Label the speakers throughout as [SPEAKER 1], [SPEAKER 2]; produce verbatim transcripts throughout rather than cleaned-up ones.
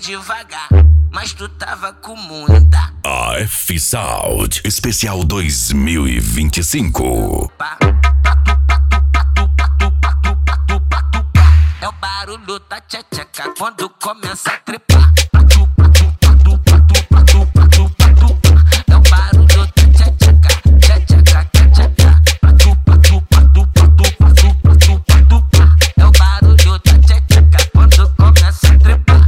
[SPEAKER 1] devagar, mas tu tava com muita.
[SPEAKER 2] A F Sound Especial dois mil e vinte e cinco.
[SPEAKER 1] É o barulho da tcheca quando começa a trepar. É o barulho da tcheca, tcheca, tcheca. É o barulho da tcheca quando começa a trepar.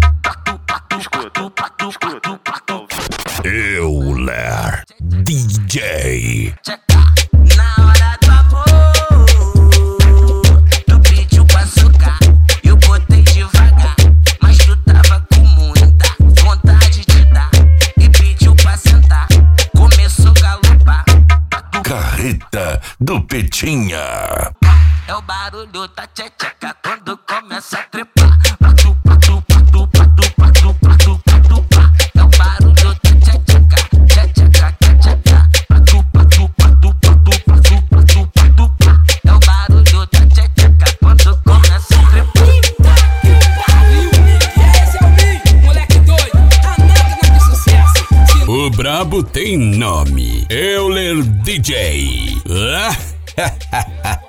[SPEAKER 2] Euler D J.
[SPEAKER 1] Na hora do amor, tu pediu com açúcar, eu botei devagar, mas tu tava com muita vontade de dar e pediu pra sentar, começou a galopar.
[SPEAKER 2] Carreta do Petinha.
[SPEAKER 1] É o barulho da tcheca quando começa a trepar. É o barulho da tcheca, tcheca, tcheca. É o barulho da tcheca quando começa a trepar.
[SPEAKER 3] Esse é o Mi, moleque doido, a máquina de sucesso.
[SPEAKER 2] O brabo tem nome. Euler D J.